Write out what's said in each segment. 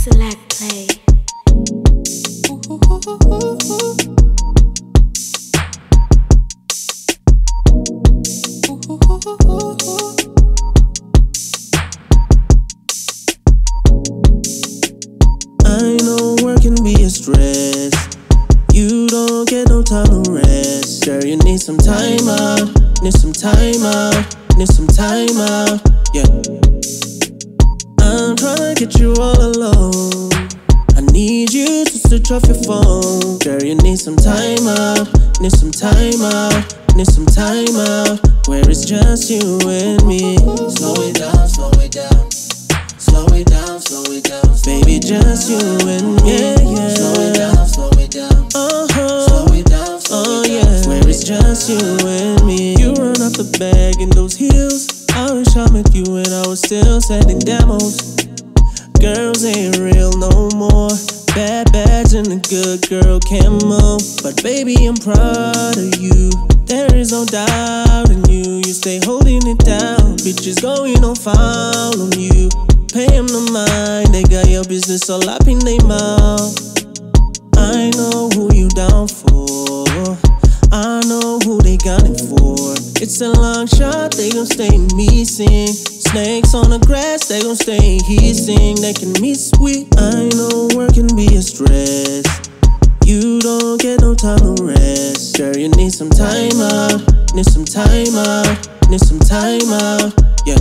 Select play. I know work can be a stress. You don't get no time to rest. Girl, you need some time out. Need some time out. Need some time out. Yeah. I'm tryna get you all alone. I need you to switch off your phone. Girl, you need some time out. Need some time out. Need some time out. Where it's just you and me. Slow it down, slow it down. Slow it down, slow it down. Baby, just you and me. Yeah. Slow it down, slow it down. Slow it down, slow it down. Where it's just you and me. You run up the bag in those heels. I wish I met you when I was still sending demos. Girls ain't real no more. Bad badge and a good girl camo. But baby, I'm proud of you. There is no doubt in you. You stay holding it down. Bitches going on foul on you. Pay them no mind. They got your business all up in their mouth. I know who you down for. I know who they got it for. It's a long shot, they gon' stay missing. Snakes on the grass, they gon' stay hissing. They can miss sweet. I know work can be a stress. You don't get no time to rest. Girl, you need some time out. Need some time out. Need some time out. Yeah.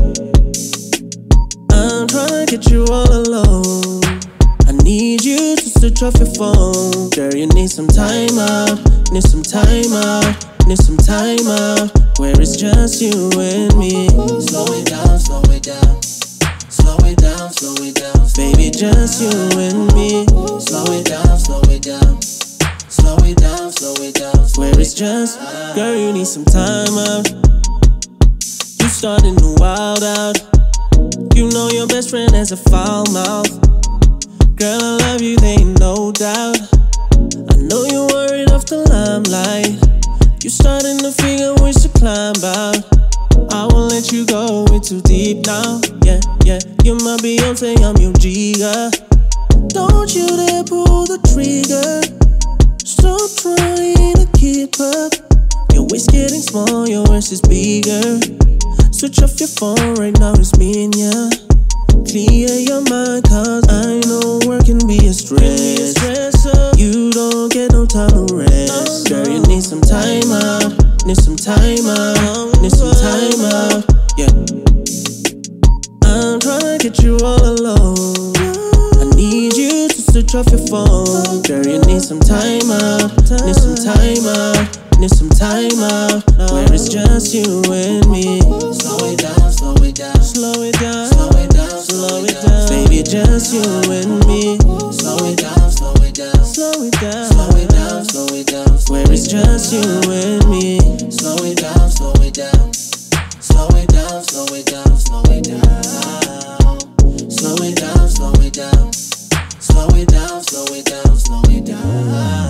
I'm tryna get you all alone. I need you to switch off your phone. Girl, you need some time out. Need some time out. Need some time out. Where it's just you and me. Slow it down, slow it down. Slow it down, slow it down. Baby, just you and me. Slow it down, slow it down. Slow it down, slow it down. Where it's just, girl, you need some time out. You starting to wild out. You know your best friend has a foul mouth. Girl, I love you, there ain't no doubt. I know you're worried off the limelight. You starting to figure ways to climb out. I won't let you go, it's too deep now. Yeah, yeah, you're my Beyonce, I'm your Giga. Don't you dare pull the trigger. Stop trying to keep up. Your waist getting small, your waist is bigger. Switch off your phone right now, it's me and ya. Clear your mind, cause I know work can be a stress. You don't get no time to rest. Girl, you need some time out. Need some time out. Need some time out. Yeah. I'm tryna get you all alone. I need you to switch off your phone. Girl, you need some time out. Need some time out. Need some time out. Where it's just you and me. Slow it down, slow it down. Slow it down. Slow it down, Slow it down. Baby, just you and me. Slow it down, slow it down. Slow it down. Slow it down, slow it down. Where it's just you and me. Slow it down, slow it down. Slow it down, slow it down, slow it down. Slow it down, slow it down. Slow it down, slow it down, slow it down.